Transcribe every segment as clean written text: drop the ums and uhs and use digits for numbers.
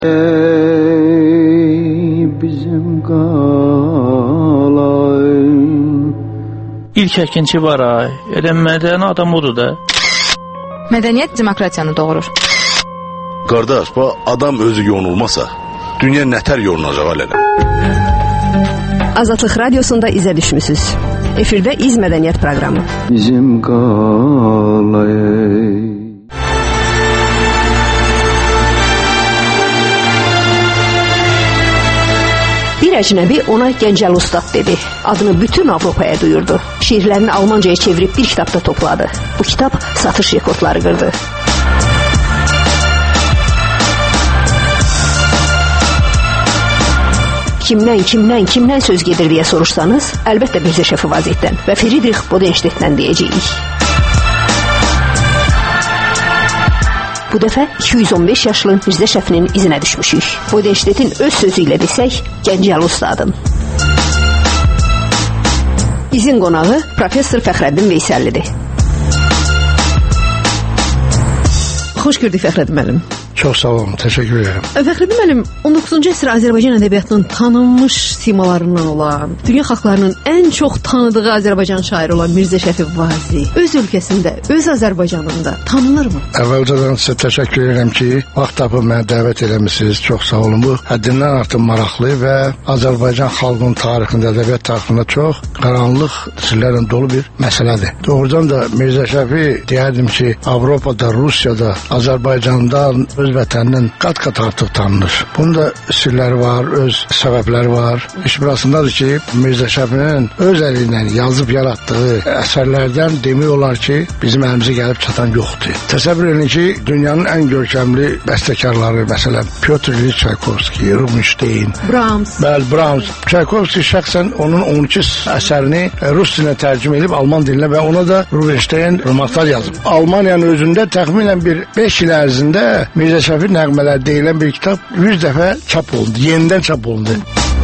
Bizim qalayım. İlk əkinçi var ay. Elə mədəni adam odur da. Mədəniyyət demokratiyanı doğurur. Qardaş, bu adam özü yonulmasa, dünya nətər yonulacaq alələ? Azadlıq Radiosunda izə düşmüsünüz. Efirdə İz Mədəniyyət proqramı. Bizim qalayım. Bir əcnəbi ona Gəncəl Ustad dedi. Adını bütün Avropaya duyurdu. Şiirlərini Almancaya çevirib bir kitabda topladı. Bu kitab satış rekordları qırdı. Kimdən söz gedir deyə soruşsanız, əlbəttə Mirzə Şəfi Vazitdən və Friedrich Bodenstedtdən deyəcəyik. Bu dəfə 215 yaşlı Mirzə Şəfinin izinə düşmüşük. Bodenstedtin öz sözü ilə desək, Gəncəl Ustadın. İzin qonağı Professor Fəxrəddin Veysəllidir. Xoş gördük Fəxrəddin müəllim. Çox sağ olun, təşəkkür edirəm. Fəxrəddin müəllim, 19-cu əsr Azərbaycan ədəbiyyatının tanınmış simalarından olan, dünya xalqlarının ən çox tanıdığı Azərbaycan şairi olan Mirzə Şəfi Vazi öz ölkəsində, öz Azərbaycanında tanınırmı? Əvvəlcədən sizə təşəkkür edirəm ki, vaxt tapıb mənə dəvət eləmisiniz. Çox sağ olun. Bu həddindən artıq maraqlı və Azərbaycan xalqının tarixində, ədəbiyyat tarixində çox qaranlıq sirlərlə dolu bir məsələdir. Doğrudan da Mirzə Şəfi deyərdim ki, Avropada, Rusiyada, Azərbaycandan, öz vətəninin qat-qat artıq tanınır. Bunun da sirləri var, öz səbəbləri var. İş burasındadır ki, Mirzə Şəfinin öz əli ilə yazıb yaratdığı əsərlərdən demək olar ki, bizim əlimizə gəlib çatan yoxdur. Təsəvvür edin ki, dünyanın ən görkəmli bəstəkarları, məsələn, Pyotr İliç Çaykovski, Rubinstein, Brahms. Brahms. Çaykovski şəxsən onun 12 əsərini rus dilinə tərcümə edib Alman dilinə və ona da Rubinstein romanlar yazıb. Almaniyanın özündə təxminən bir 5 il ərzində Mirzə Şəfi nəğmələr deyilən bir kitab 100 dəfə çap olundu, yenidən çap olundu.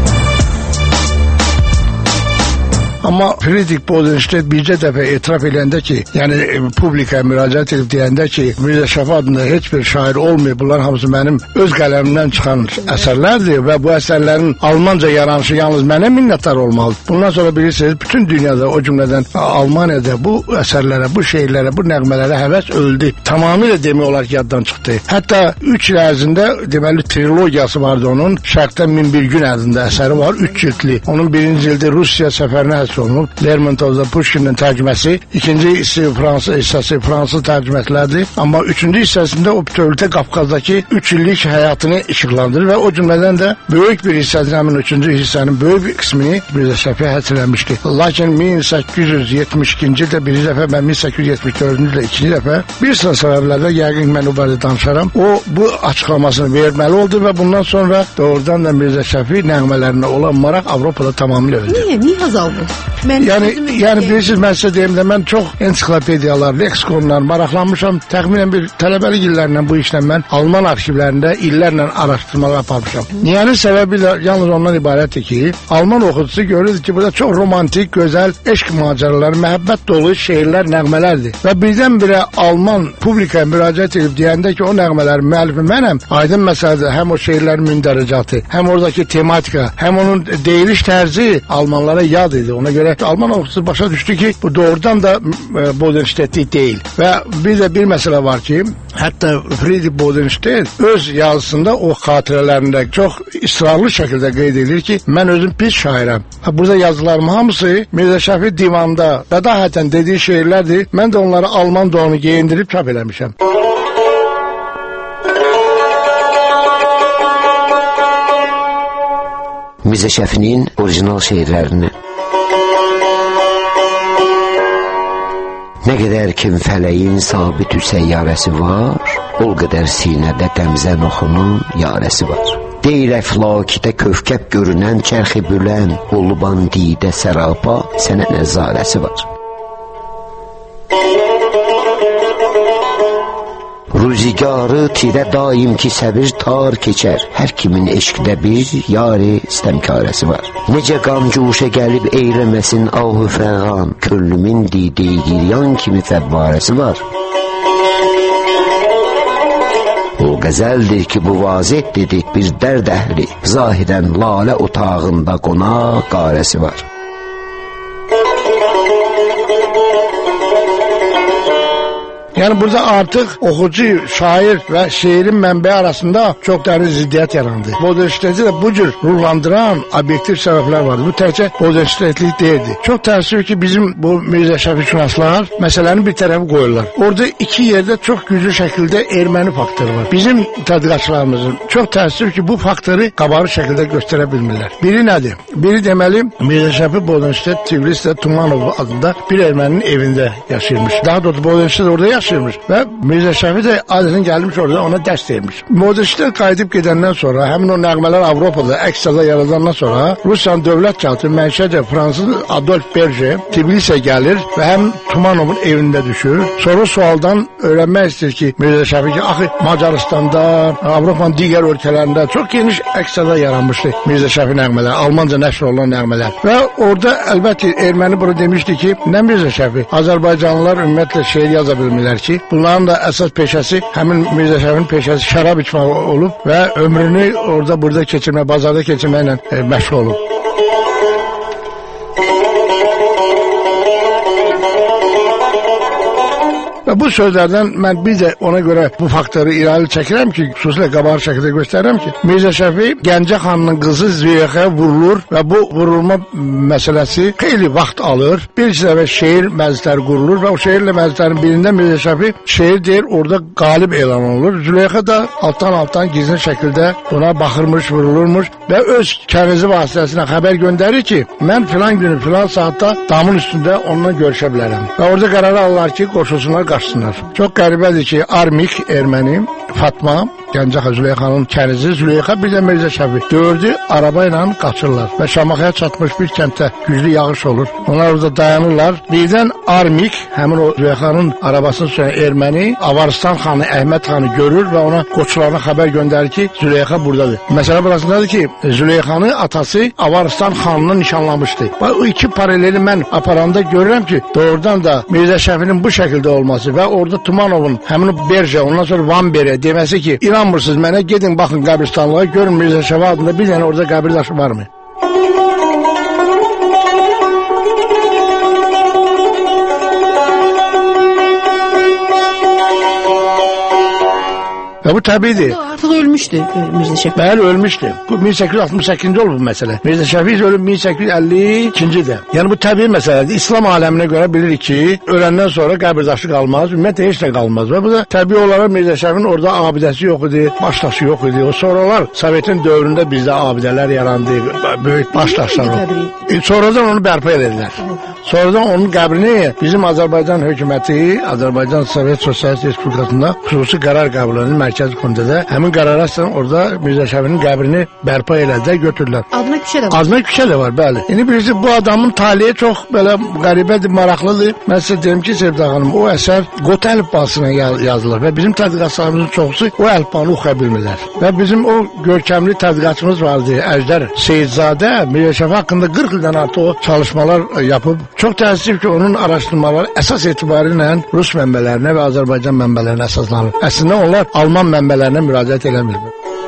Amma Friedrich Bodenstedt bircə dəfə etiraf edəndə ki, yəni publikaya müraciət edib deyəndə ki, Mirzə Şəfi adında heç bir şair olmayıb, bunlar hamısı mənim öz qələmimdən çıxan əsərlərdir və bu əsərlərin Almanca yaranışı yalnız mənə minnətdar olmalıdır. Bundan sonra bilirsiniz, bütün dünyada, o cümlədən Almaniyada bu əsərlərə, bu şeirlərə, bu nəğmələrə həvəs öldü. Tamamilə demək olar ki, yaddan çıxdı. Hətta 3 il ərzində deməli trilogiyası vardı onun. Şərqdən 1001 gün ərzində əsəri var, 3 cildli. onun birinci ildə Rusiya səfərinə həsr olunub. Lermontovda Pushkinin tərcüməsi, ikinci hissəsi Fransız tərcüməsilərdir. Amma üçüncü hissəsində o bütövlükdə Qafqazdakı 3 illik həyatını işıqlandırır və o cümlədən də böyük bir hissəsini, həmin üçüncü hissənin böyük bir qismini Mirzə Şəfi həsr eləmişdi. Lakin 1872-ci ildə birinci dəfə, mən 1874-cü ildə ikinci dəfə bir sıra səbəblərlə yəqin mən o barədə danışaram. O bu açıqlamasını verməli oldu və bundan sonra doğrudan da Mirzə Şəfi nəğmələrinə olan maraq Avropada tamamilə öldü. Niyə azaldı? Yəni bilirsiniz, mən sizə deyim də, mən çox ensiklopediyalar, leksikonlar maraqlanmışam. Təxminən bir tələbəlik illərlə bu işlə mən Alman arxivlərində illərlə araşdırmalar aparmışam. Niyənin səbəbi də yalnız ondan ibarətdir ki, Alman oxucusu görürdü ki, burada çox romantik, gözəl eşq macəraları, məhəbbət dolu şeirlər, nəğmələrdir. Və birdən-birə Alman publikaya müraciət edib deyəndə ki, o nəğmələrin müəllifi mənəm, aydın məsələdir, həm o şeirlərin mündərəcatı, həm oradakı tematika, həm onun deyiliş tərzi Almanlara yad idi. Ona görə Alman oxucusu başa düşdü ki, bu doğrudan da Bodenstedtlik deyil. Və bir məsələ var ki, hətta Friedrich Bodenstedt öz yazısında, o xatirələrində çox israrlı şəkildə qeyd edir ki, mən özüm pis şairəm. Burada yazılarım hamısı Mirzə Şəfi divanda bədahətən dediyi şeirlərdir. Mən də onları Alman donu geyindirib çap eləmişəm. Mirzə Şəfinin orijinal şeirlərini. Nə qədər ki fələyin sabit səyyarəsi var, o qədər sinədə qəmzən oxunun yarəsi var. Deyir əflakidə kövkəb görünən çərxi bülən, oluban didə sərapa sənə nəzarəsi var. Ruzigarı tirə daim ki səbir tar keçər, hər kimin eşqdə bir yari istəmkarəsi var. Necə qamcuşə gəlib eyləməsin ahü fəğan, köllümün dideyi giryan kimi fəvvarəsi var. O Qəzəldir ki, bu vazih dedi bir dərd əhli, zahirən lalə otağında qonaq qarəsi var. Yəni burada artıq oxucu, şair və şeirin mənbəyi arasında çox dərin ziddiyyət yarandı. Modernistliyi də bu cür ruhlandıran obyektiv səbəblər vardı. Bu təkcə modernistlik deyildi. Çox təəssüf ki, bizim bu Mirzə Şəfi-şünaslar məsələnin bir tərəfi qoyurlar. Orada iki yerdə çox güclü şəkildə erməni faktoru var. Bizim tədqiqatçılarımızın çox təəssüf ki, bu faktoru qabarıq şəkildə göstərə bilmirlər. Biri nədir? Biri deməli, Mirzə Şəfi Bodensted Tiflisdə Tumanov adında bir erməninin evində yaşayırmış. Daha doğrusu Bodensted orada yaşayırmış və Mirzə Şəfi də adətən gəlmiş orada ona dərs vermiş. Modernistlər qayıdıb gedəndən sonra, həmin o nəğmələr Avropada əks-səda yaradandan sonra Rusiyanın dövlət katibi mənşəcə Fransız Adolf Berger Tiflisə gəlir və həm Tumanovun evində düşür. Sonra sualdan öyrənmək istəyir ki, Mirzə Şəfi ki, axı Macaristanda, Avropanın digər ölkələrində çox geniş əks-səda yaranmışdı Mirzə Şəfi nəğmələr, Almanca nəşr olunan nəğmələr. Və orada əlbəttə erməni bunu demişdi ki, nə Mirzə Şəfi, Azərbaycanlılar ümumiyyətlə şeir yaza bilmirlər ki, bunların da əsas peşəsi, həmin Mirzə Şəfinin peşəsi şərab içmək olub və ömrünü orada burada keçirmək, bazarda keçirməklə məşğul olub. Və bu sözlərdən mən bir də ona görə bu faktoru irəli çəkirəm ki, xüsusilə qabarıq şəkildə göstərirəm ki, Mirzə Şəfi Gəncə xanının qızı Züleyxaya vurulur və bu vurulma məsələsi xeyli vaxt alır. Bir dəfə şeir məclisləri qurulur və o şeirlə məclislərin birində Mirzə Şəfi şeir deyir, orada qalib elan olunur. Züleyxa da alttan gizli şəkildə buna baxırmış, vurulurmuş və öz kənizi vasitəsilə xəbər göndərir ki, mən filan günü, filan saatda damın üstündə onunla görüşə bilərəm. Və orada qərar alırlar ki, qoşulsunlar, qaçsınlar. Çox qəribədir ki, Armik erməni, Fatma, Gəncə Züleyxanın kənizi, Züleyxa bir də Mirzə Şəfi dördü araba ilə qaçırlar və Şamaxıya çatmış bir kənddə güclü yağış olur. Onlar orada dayanırlar. Birdən Armik, həmin o Züleyxanın arabasını sürən erməni, Avaristan xanı, Əhməd xanı görür və ona qoçularına xəbər göndərir ki, Züleyxa buradadır. Məsələ burasındadır ki, Züleyxanı atası Avaristan xanını nişanlamışdı. O iki paraleli mən aparanda görürəm ki, doğrudan da Mirzə Şəfinin bu şəkildə olması və orada Tumanovun həmin o Berje, ondan sonra Van Bere deməsi ki, İnanmırsınız mənə, gedin baxın qəbristanlığa, görün Mirzə Şəfi adında bir dənə orada qəbir daşı varmı? Və bu təbiidir. Artıq ölmüşdü Mirzə Şəfi. Bəli, ölmüşdü. Bu 1868-ci olub bu məsələ. Mirzə Şəfi ölüb 1852-ci-də. Yəni bu təbii məsələdir. İslam aləminə görə bilirik ki, öləndən sonra qəbirdaşı qalmaz, ümumiyyətlə heç nə qalmaz. Və bu da təbii olaraq Mirzə Şəfinin orada abidəsi yox idi, baş daşı yox idi. O sonralar Sovetin dövründə bizdə abidələr yarandı, böyük baş daşlar oldu. Sonradan onu bərpa edildiler. Sonradan onun qəbrini bizim Azərbaycan hökuməti, Azərbaycan Sovet Sosialist Respublikasında xüsusi qərar qəbul edildi Mərkəzi Komitədə. Həmin qərar əsasən orada Mirzə Şəfinin qəbrini bərpa elədilər, götürdülər. Adına küçə də var. Adına küçə də var, bəli. İndi bilirsiniz, bu adamın taliyi çox belə qəribədir, maraqlıdır. Mən sizə deyim ki, Sevda xanım, o əsər Qota əlifbasına yazılır və bizim tədqiqatçılarımızın çoxusu o əlifbanı oxuya bilmirlər. Və bizim o görkəmli tədqiqatçımız vardı, Əjdər Seyidzadə, Mirzə Şəfi haqqında 40 ildən artıq o çalışmalar yapıb. Çox təəssüf ki, onun araşdırmaları əsas etibarilə Rus mənbələrinə və Azərbaycan mənbələrinə əsaslanır. Əslində onlar Alman mənbələrinə müraciət eləmir.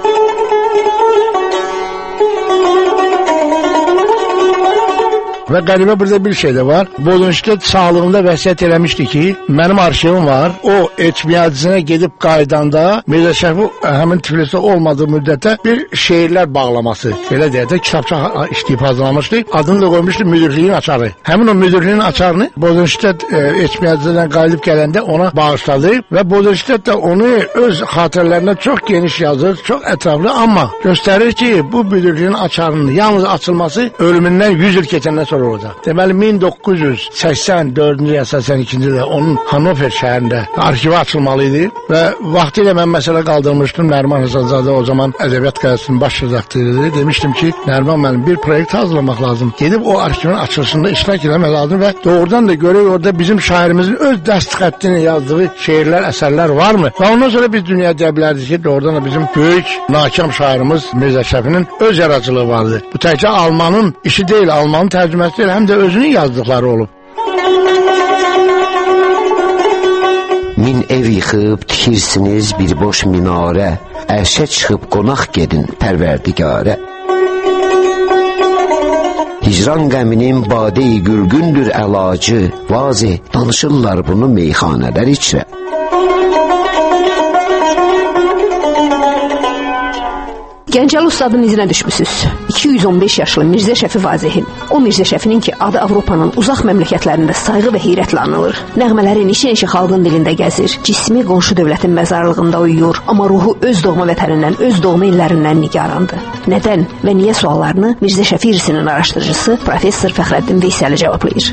Və qəribə burada bir şey də var. Bodensted sağlığında vəsiyyət eləmişdi ki, mənim arşivim var. O etmiyadıcına gedib qaydanda Mirzə Şəfi həmin Tiflisdə olmadığı müddətdə bir şeirlər bağlaması, belə deyək də, kitabça işləyib hazırlamışdı. Adını da qoymuşdu müdürlüyün açarı. Həmin o müdürlüyün açarını Bodensted etmiyadıcından qayıdıb gələndə ona bağışladı və Bodensted də onu öz xatirələrinə çox geniş yazır, çox ətraflı, amma göstərir ki, bu müdürlüyün açarının yalnız açılması ölümündən 100 il keçəndən sonra olacaq. Deməli 1984-cü ya 82-ci ildə onun Hanover şəhərində arxivi açılmalı idi və vaxtilə mən məsələ qaldırmışdım. Nəriman Həsənzadə o zaman Ədəbiyyat Qəzetinin baş redaktörü demişdim ki, Nəriman müəllim, bir proyekt hazırlamaq lazım. Gedib o arxivin açılışında iştirak etmək lazım və doğrudan da görək orada bizim şairimizin öz dəst xəttini yazdığı şeirlər, əsərlər varmı? Və ondan sonra biz dünyaya deyə bilərdik ki, doğrudan da bizim böyük nakam şairimiz Mirzə Şəfinin öz yaradıcılığı vardı. Bu təkcə Almanın işi deyil, Almanın tərcüməsi deyil, həm də özünün yazdıqları olub. Min ev yıxıb tikirsiniz bir boş minarə, ərşə çıxıb qonaq gedin pərverdigara. Hicran qəminin bade-i gülgündür əlacı, vazi danışırlar bunu meyxanələr içrə. Gəncəli ustadın izinə düşmüsünüz. 215 yaşlı Mirzə Şəfi Vazehin. O Mirzə Şəfinin ki, adı Avropanın uzaq məmləkətlərində sayğı və heyrətlə anılır. Nəğmələri neçə-neçə xalqın dilində gəzir. Cismi qonşu dövlətin məzarlığında uyuyur. Amma ruhu öz doğma vətənindən, öz doğma illərindən nigarandır. Nədən və niyə suallarını Mirzə Şəfi irisinin araşdırıcısı Professor Fəxrəddin Veysəli cavablayır.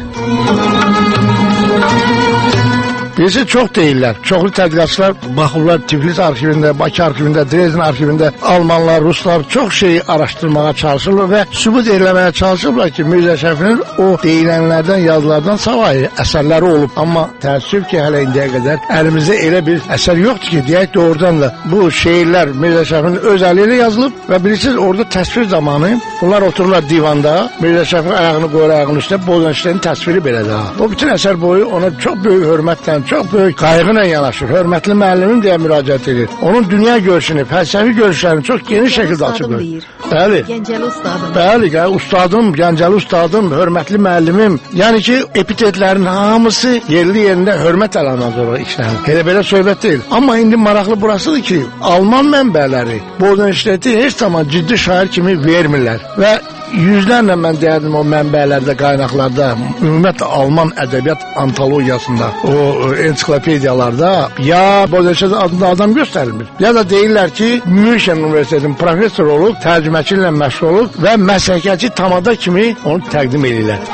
Birisi çox deyirlər. Çoxlu tədqiqatçılar baxırlar Tiflis arxivində, Bakı arxivində, Dresden arxivində Almanlar, Ruslar çox şeyi araşdırmağa çalışırlar və sübut eləməyə çalışırlar ki, Mirzə Şəfinin o deyilənlərdən, yazılardan savayı əsərləri olub. Amma təəssüf ki, hələ indiyə qədər əlimizdə elə bir əsər yoxdur ki, deyək doğrudan da bu şeirlər Mirzə Şəfinin öz əli ilə yazılıb və bilirsiniz, orada təsvir zamanı bunlar otururlar divanda, Mirzə Şəfi ayağını qoyur ayağının üstə, Bozancıların təsviri belədir. O bütün əsər boyu ona çox böyük hörmətlə, çox böyük qayğı ilə yanaşır. Hörmətli müəllimim deyə müraciət edir. Onun dünya görüşünü, fəlsəfi görüşlərini çox geniş şəkildə açıqdır. Bəli. Gəncəli ustadım. Bəli, ustadım, Gəncəli ustadım, hörmətli müəllimim. Yəni ki, epitetlərin hamısı yerli yerində hörmət əlaməti olaraq işlənir. Elə belə söhbət deyil. Amma indi maraqlı burasıdır ki, Alman mənbələri Bodenstedti heç zaman ciddi şair kimi vermirlər və yüzlərlə mən deyərdim o mənbələrdə, qaynaqlarda, ümumiyyətlə Alman ədəbiyyat antologiyasında, o ensiklopediyalarda ya Bodenstedt adında adam göstərilmir. Ya da deyirlər ki, München Universitetinin professor olub, tərcüməçiliklə məşğul olub və məsələçi tamada kimi onu təqdim edirlər.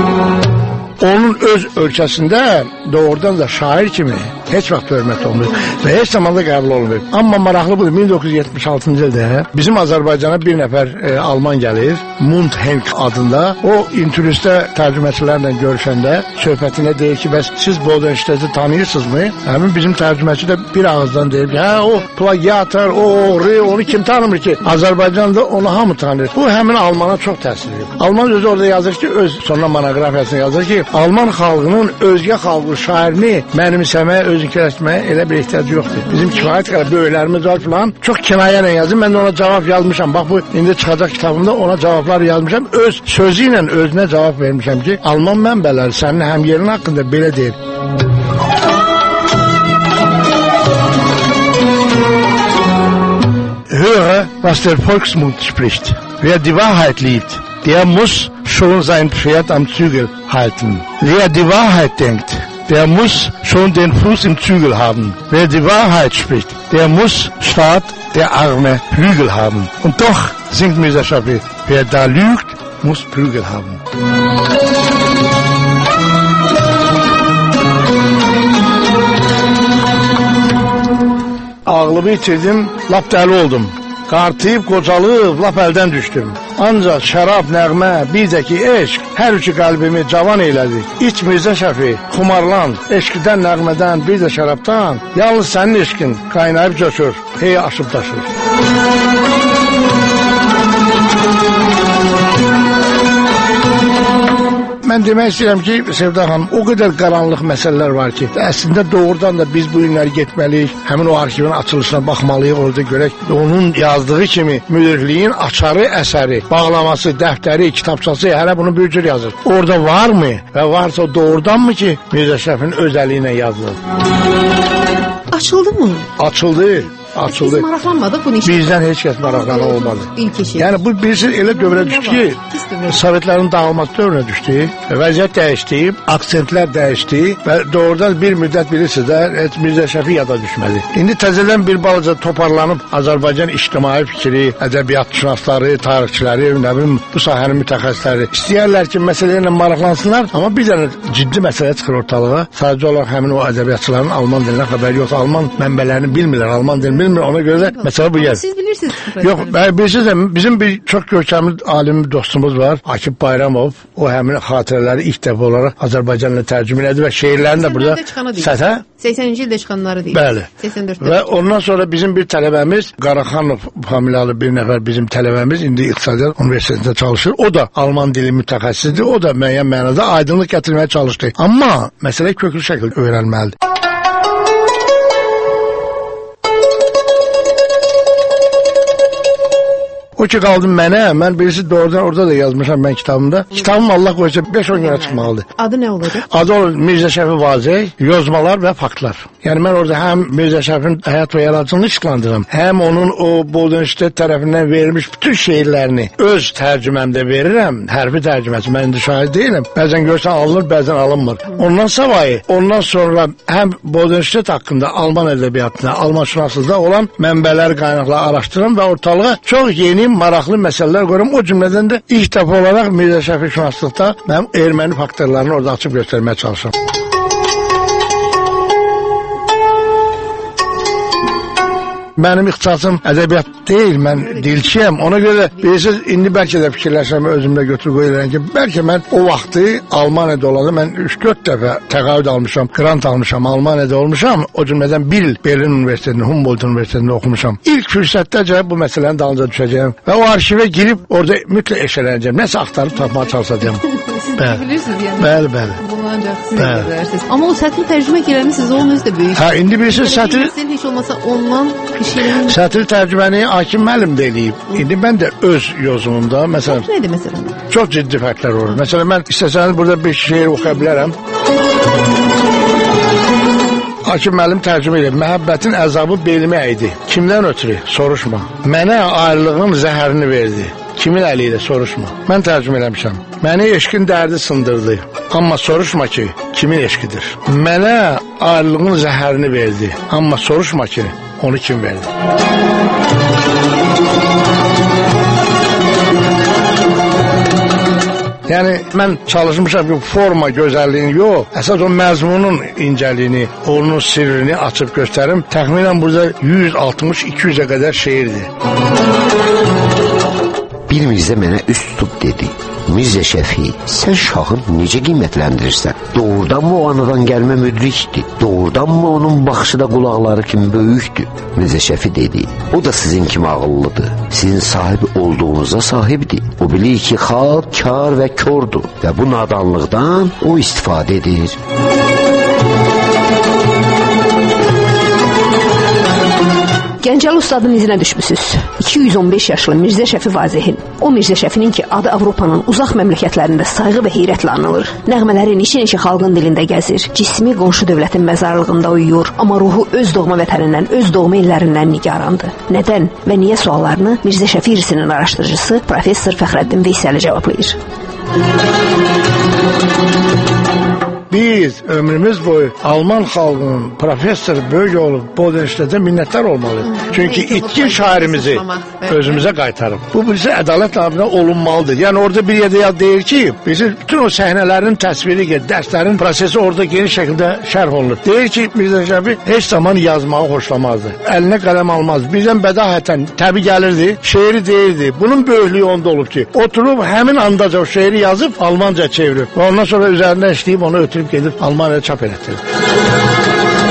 Onun öz ölkəsində doğrudan da şair kimi heç vaxt hörmət olunur və heç zamanda qəbul olunur. Amma maraqlı budur, 1976-cı ildə bizim Azərbaycana bir nəfər Alman gəlir, Mundhenk adında. O internetdə tərcüməçilərlə görüşəndə söhbətinə deyir ki, bəs siz Bodenstedti tanıyırsınızmı? Həmin bizim tərcüməçi də bir ağızdan deyir ki, hə, o plagiatör, o oğru, onu kim tanımır ki? Azərbaycanda onu hamı tanır. Bu həmin Almana çox təsir edir. Alman özü orada yazır ki, öz sonra monoqrafiyasını yazır ki, Alman xalqının özgə xalqı şairini mənimsəməyə, özünkiləşməyə elə bir ehtiyacı yoxdur. Bizim kifayət qədər böyüklərimiz var filan. Çox kinayə ilə yazır. Mən də ona cavab yazmışam. Bax bu indi çıxacaq kitabımda ona cavablar yazmışam. Öz sözü ilə özünə cavab vermişəm ki, Alman mənbələri sənin həmyerin haqqında belə deyir. Höre, was der Volksmund spricht. Wer die Wahrheit liebt, der muss schon sein Pferd am Zügel halten. Wer die Wahrheit denkt, der muss schon den Fuß im Zügel haben. Wer die Wahrheit spricht, der muss statt der Arme Flügel haben. Und doch, singt Mirzə Şəfi, wer da lügt, muss Flügel haben. Ağlımı itirdim, lap dəli oldum. Qartıyıb, qocalıb, lap əldən düşdüm. Ancaq şərab, nəğmə, bir də ki, eşq, hər üçü qəlbimi cavan eylədi. İç Mirzə Şəfi, xumarlan, eşqdən, nəğmədən, bir də şərabdan, yalnız sənin eşqin qaynayıb coşur, hey aşıb daşır. Mən demək istəyirəm ki, Sevda xanım, o qədər qaranlıq məsələlər var ki, əslində doğrudan da biz bu günləri getməliyik, həmin o arxivin açılışına baxmalıyıq, orada görək, onun yazdığı kimi müdürlüyün açarı əsəri, bağlaması, dəftəri, kitabçası, hələ bunu bir cür yazır. Orada varmı və varsa doğrudanmı ki, Mirzə Şəfinin öz əli ilə yazılır? Açıldı mı? Açıldı. Açıldı. Biz maraqlanmadıq bunu. Bizdən heç kəs maraqlanan olmadı. Yəni bu birisi elə dövrə düşdü ki, Sovetlərin dağılması dövrünə düşdü, vəziyyət dəyişdi, aksentlər dəyişdi və doğrudan bir müddət bilirsiniz də, heç Mirzə Şəfi yada düşmədi. İndi təzədən bir balaca toparlanıb Azərbaycan ictimai fikri, ədəbiyyatşünasları, tarixçiləri, nə bilim, bu sahənin mütəxəssisləri istəyərlər ki, məsələlərlə maraqlansınlar, amma bir dənə ciddi məsələ çıxır ortalığa. Sadəcə olaraq həmin o ədəbiyyatçıların Alman dilinə xəbəri yoxsa, Alman mənbələrini bilmirlər, Alman dilini bilmir, ona görə də məsələ bu gəlir. Siz bilirsiniz. Yox, bilirsiniz, bizim bir çox görkəmli alim dostumuz var, Akif Bayramov. O həmin xatirələri ilk dəfə olaraq Azərbaycanla tərcümə elədi və şeirlərini də burada sətə 80-ci ildə çıxanları deyil. Bəli. 84-də. Və ondan sonra bizim bir tələbəmiz, Qaraxanov familiyalı bir nəfər bizim tələbəmiz indi İqtisadiyyat Universitetində çalışır. O da Alman dili mütəxəssisidir. O da müəyyən mənada aydınlıq gətirməyə çalışdı. Amma məsələ köklü şəkildə öyrənməlidir. O ki qaldım mənə, mən birisi doğrudan orada da yazmışam mən kitabımda. Kitabım Allah qoysa 5-10 günə çıxmalıdır. Adı nə olacaq? Adı olur Mirzə Şəfi Vazeh, Yozmalar və Faktlar. Yəni mən orada həm Mirzə Şəfin həyat və yaradıcılığını işləndirirəm, həm onun o Bodenstedt tərəfindən verilmiş bütün şeirlərini öz tərcüməmdə verirəm. Hərfi tərcüməsi, mən indi şahid deyiləm. Bəzən görsən alınır, bəzən alınmır. Ondan sonra həm Bodenstedt haqqında Alman ədəbiyyatında, Almanşünaslığında olan mənbələr, qaynaqları araşdırıram və ortalığa çox yeni, maraqlı məsələlər qoyuram. O cümlədən də ilk dəfə olaraq Mirzə Şəfi şünaslıqda mən erməni faktorlarını orada açıb göstərməyə çalışıram. Mənim ixtisasım ədəbiyyat deyil, mən dilçiyəm. Ona görə bilirsiniz, indi bəlkə də fikirləşirəm, özümlə götür qoyuram ki, bəlkə mən o vaxtı Almaniyada olanda mən 3-4 dəfə təqaüd almışam, grant almışam, Almaniyada olmuşam. O cümlədən 1 il Berlin Universitetində, Humboldt Universitetində oxumuşam. İlk fürsətdəcə bu məsələnin dalınca düşəcəyəm və o arşivə girib orada mütləq eşələnəcəm. Nəsə axtarıb tapmağa çalışacağam. Siz bilirsiniz yəni. Bəli. Bunu ancaq siz bilərsiniz. Amma o sətri tərcümə eləmisiniz, onun özü də böyük. Hə, indi bilirsiniz sətri heç olmasa ondan Sətri tərcüməni Hakim müəllim də eləyib. İndi mən də öz yozumumda, məsələn... Nədir məsələn? Çox ciddi fərqlər olur. Məsələn, mən istəsəniz burada bir şeir oxuya bilərəm. Hakim müəllim tərcümə edib. Məhəbbətin əzabı belimə əydi. Kimdən ötürü? Soruşma. Mənə ayrılığın zəhərini verdi. Kimin əli ilə? Soruşma. Mən tərcümə eləmişəm. Məni eşqin dərdi sındırdı. Amma soruşma ki, kimin eşqidir? Mənə ayrılığın zəhərini verdi. Amma soruşma ki, onu kim verdi? Yəni mən çalışmışam ki, forma gözəlliyini yox, əsas o məzmunun incəliyini, onun sirrini açıb göstərim. Təxminən burada 160-200-ə qədər şeirdir. Bir Mirzə mənə üst tutub dedi: Mirzə Şəfi, sən şahı necə qiymətləndirirsən? Doğrudanmı o anadan gəlmə müdrikdir? Doğrudanmı onun baxışı da qulaqları kimi böyükdür? Mirzə Şəfi dedi: o da sizin kimi ağıllıdır. Sizin sahib olduğunuza sahibdir. O bilir ki, xalq kar və kordur və bu nadanlıqdan o istifadə edir. Gəncəli ustadın izinə düşmüsünüz. 215 yaşlı Mirzə Şəfi Vazehin. O Mirzə Şəfinin ki, adı Avropanın uzaq məmləkətlərində sayğı və heyrətlə anılır. Nəğmələri neçə xalqın dilində gəzir. Cismi qonşu dövlətin məzarlığında uyuyur. Amma ruhu öz doğma vətənindən, öz doğma illərindən nigarandır. Nədən və niyə suallarını Mirzə Şəfi irsinin araşdırıcısı Professor Fəxrəddin Veysəli cavablayır. Biz ömrümüz boyu Alman xalqının professor böyük olub Bodenstedt'e minnətdar olmalıyıq. Çünki itkin şairimizi özümüzə qaytarıb. Bu birisi ədalət namına olunmalıdır. Yəni orada bir yerdə deyir ki, bütün o səhnələrin təsviri, dərslərin prosesi orada geniş şəkildə şərh olunur. Deyir ki, Mirzə Şəfi heç zaman yazmağı xoşlamazdı. Əlinə qələm almaz. Bizdən bədahətən təbii gəlirdi, şeiri deyirdi. Bunun böyüklüyü onda olub ki, oturub həmin andaca o şeiri yazıb Almanca çevirib. Və ondan sonra üzərində işləyib onu ötürüb gedib Almaniyada çap elətdirdi.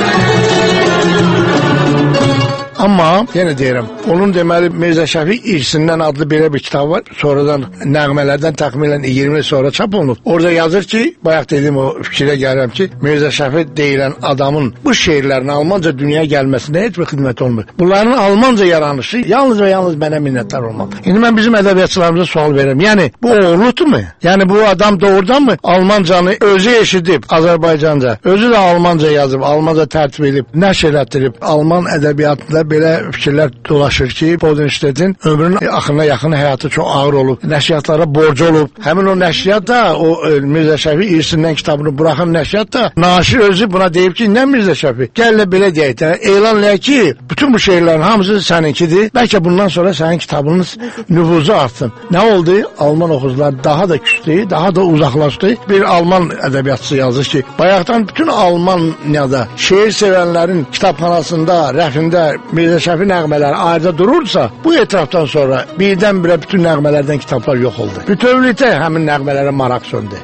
Amma yenə deyirəm, onun deməli Mirzə Şəfi irsindən adlı belə bir kitab var. Sonradan nəğmələrdən təxminən 20 il sonra çap olunub. Orada yazır ki, bayaq dediyim o fikrə gəlirəm ki, Mirzə Şəfi deyilən adamın bu şeirlərin Almanca dünyaya gəlməsində heç bir xidmət olmur. Bunların Almanca yaranışı yalnız və yalnız mənə minnətdar olmalı. İndi mən bizim ədəbiyyatçılarımıza sual verirəm. Yəni bu oğurluqdurmu? Yəni bu adam doğrudanmı Almancanı özü eşidib Azərbaycanca, özü də Almanca yazıb, Almanca tərtib edib, nəşr elətdirib, Alman ədəbiyyatında belə fikirlər dolaşır ki, Bodenstedt'in ömrünün axırına yaxın həyatı çox ağır olub, nəşriyyatlara borcu olub. Həmin o nəşriyyat da, o Mirzə Şəfi irsindən kitabını buraxan nəşriyyat da, naşir özü buna deyib ki, nə Mirzə Şəfi? Gəllə belə deyək də, elan eləyək ki, bütün bu şeirlərin hamısı səninkidir, bəlkə bundan sonra sənin kitabınız nüfuzu artsın. Nə oldu? Alman oxucular daha da küstü, daha da uzaqlaşdı. Bir Alman ədəbiyyatçısı yazır ki, bayaqdan bütün Almaniyada şeir sevənlərin kitabxanasında, rəfində Mirzə Şəfi nəğmələri ayrıca durursa, bu etrafdan sonra birdən-birə bütün nəğmələrdən kitablar yox oldu. Bütövlükdə həmin nəğmələrə maraq söndü.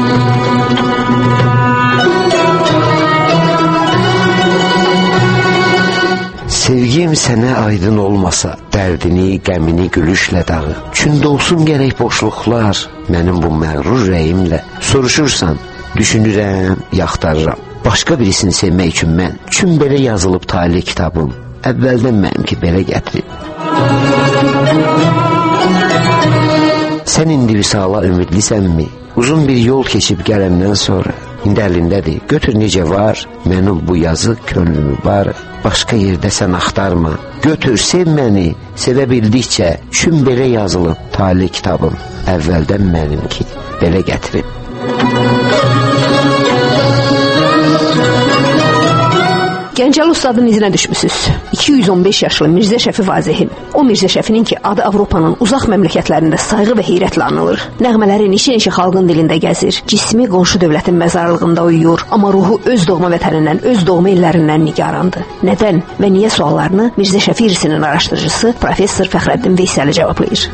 Sevgim sənə aydın olmasa, dərdini, qəmini gülüşlə dağı. Çün dolsun gərək boşluqlar, mənim bu məğrur rəyimlə. Soruşursan, düşünürəm, yaxtarıram. Başqa birisini sevmək üçün mən, çün belə yazılıb talih kitabım. Əvvəldən mənimki belə gətirib. Sən indi visala ümidlisənmi? Uzun bir yol keçib gələndən sonra indi əlindədir. Götür necə var, mənim bu yazıq könlümü var. Başqa yerdə sən axtarma. Götür, sev məni, sevə bildikcə. Çün belə yazılıb tali kitabım. Əvvəldən mənimki belə gətirib. Gəncəli ustadın izinə düşmüsüz. 215 yaşlı Mirzə Şəfi Vazehin. O Mirzə Şəfinin ki, adı Avropanın uzaq məmləkətlərində sayğı və heyrətlə anılır. Nəğmələri neçə-neçə xalqın dilində gəzir. Cismi qonşu dövlətin məzarlığında uyuyur. Amma ruhu öz doğma vətənindən, öz doğma illərindən nigarandır. Nədən və niyə suallarını Mirzə Şəfi irisinin araşdırıcısı Professor Fəxrəddin Veysəli cavablayır.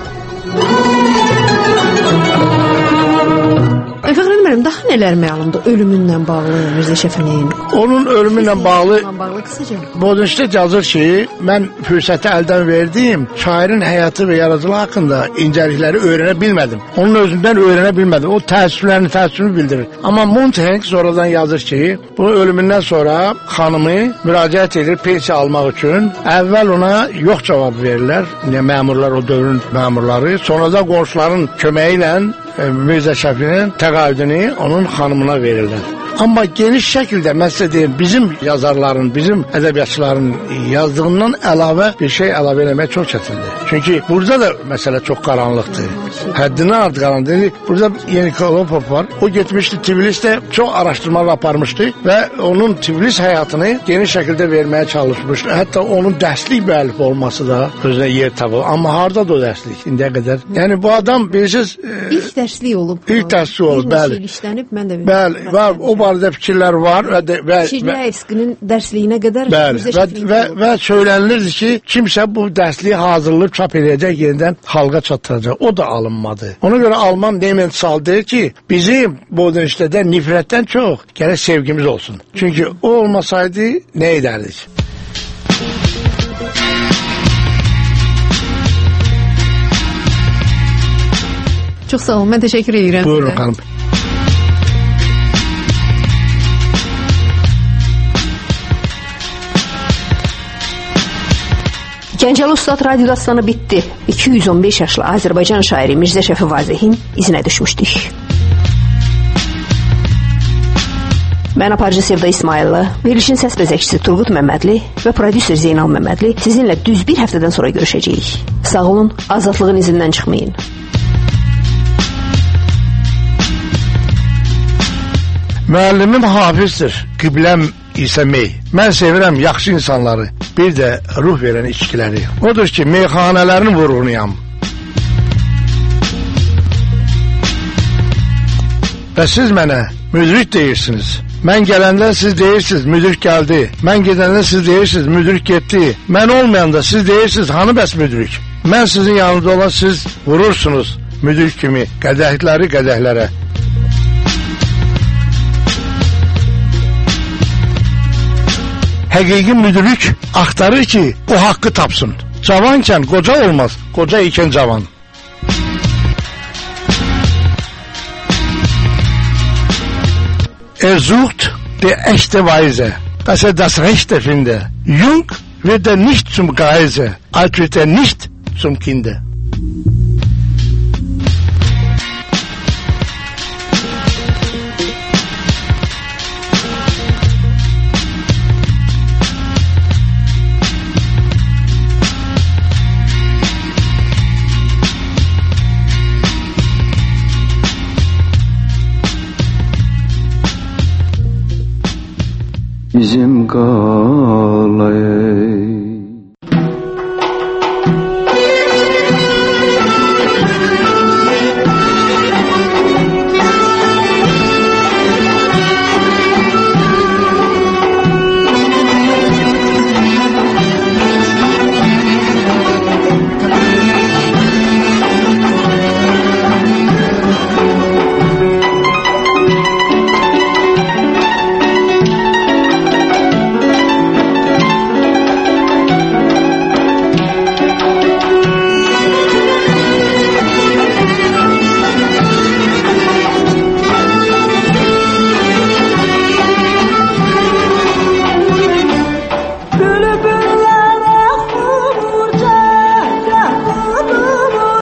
Fəxrəddin müəllim, daha nələr məlumdur ölümünlə bağlı Mirzə Şəfinin? Onun ölümünlə bağlı qısaca. Bodenstedt yazır ki, mən fürsəti əldən verdim, şairin həyatı və yaradıcılığı haqqında incəlikləri öyrənə bilmədim. Onun özündən öyrənə bilmədim. O təəssüfünü bildirir. Amma Montaigne sonradan yazır ki, bu ölümündən sonra xanımı müraciət edir pensiya almaq üçün. Əvvəl ona yox cavab verirlər. Məmurlar, o dövrün məmurları. Sonra da qonşuların köməyi ilə Mirzə Şəfinin təqaüdünü onun xanımına verirlər. Amma geniş şəkildə məsələ deyim, bizim yazarların, bizim ədəbiyyatçıların yazdığından əlavə bir şey əlavə eləmək çox çətindir. Çünki burada da məsələ çox qaranlıqdır. Həddindən artıq qaranlıqdır. Burada Yeni Kolopov var. O getmişdi Tiflisdə, çox araşdırmalar aparmışdı və onun Tiflis həyatını geniş şəkildə verməyə çalışmışdı. Hətta onun dərslik müəllif olması da özünə yer tapır. Amma hardadır o dərslik indiyə qədər? Yəni bu adam bilirsiniz... İlk dərslik olub. İlk dərslik olub, bəli. İşlənib, mən də bəli, var, o barədə fikirlər var və Çirnəyevskinin dərsliyinə qədər və söylənilirdi ki, kimsə bu dərsliyi hazırlayıb çap edəcək, yenidən xalqa çatdıracaq. O da alınmadı. Ona görə Alman Nementsal deyir ki, bizim Bodenstedtdə nifrətdən çox gərək sevgimiz olsun. Çünki o olmasaydı nə edərdik? Çox sağ olun, mən təşəkkür edirəm. Buyurun xanım. Gəncəli Ustad radio dastanı bitdi. 215 yaşlı Azərbaycan şairi Mirzə Şəfi Vazehin izinə düşmüşdük. Mən aparıcı Sevda İsmayıllı, verilişin səs bəzəkçisi Turgut Məmmədli və prodüser Zeynal Məmmədli sizinlə düz bir həftədən sonra görüşəcəyik. Sağ olun, azadlığın izindən çıxmayın. Müəllimim hafizdir, qibləm İsa Mey. Mən sevirəm yaxşı insanları, bir də ruh verən içkiləri. Odur ki, meyxanələrin vurğunuyam. Və siz mənə müdrik deyirsiniz. Mən gələndə siz deyirsiniz, müdrik gəldi. Mən gedəndə siz deyirsiniz, müdrik getdi. Mən olmayanda siz deyirsiniz, hanı bəs müdrik? Mən sizin yanınızda olan siz vurursunuz müdrik kimi qədəhləri qədəhlərə. Həqiqi müdürlük axtarır ki, o haqqı tapsın. Cavankən qoca olmaz, qoca ikən cavan. Sucht die echte Weise, dass das Rechte finde. Jung wird nicht zum Greise, alt wird nicht zum Kinde. Bizim qalay